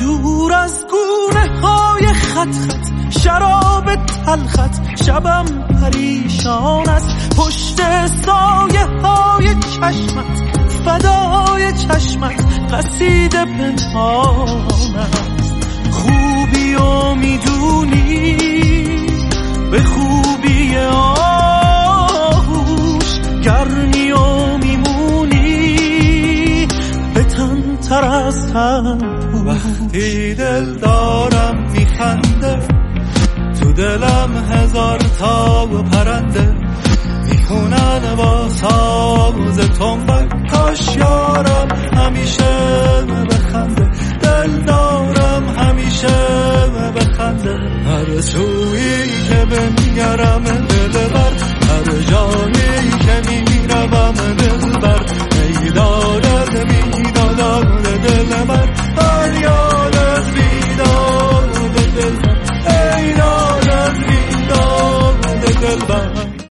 دور از گونه های خط خط شراب تلخت شبم پریشان است پشت سایه های چشمت فدای چشمت قصیده پنهان است خوبی و میدونی به خوبی آغوش گرمی و میمونی به تن تر از تن وقتی دل دارم میخنده تو دلم هزار تا پرنده میخونن با ساز تنبک کاش یارم همیشه بخنده دل دارم همیشه بخنده هر سویی که بنگرم دل بر هر جایی که میروم دل بر ای دارد میدادم دل بر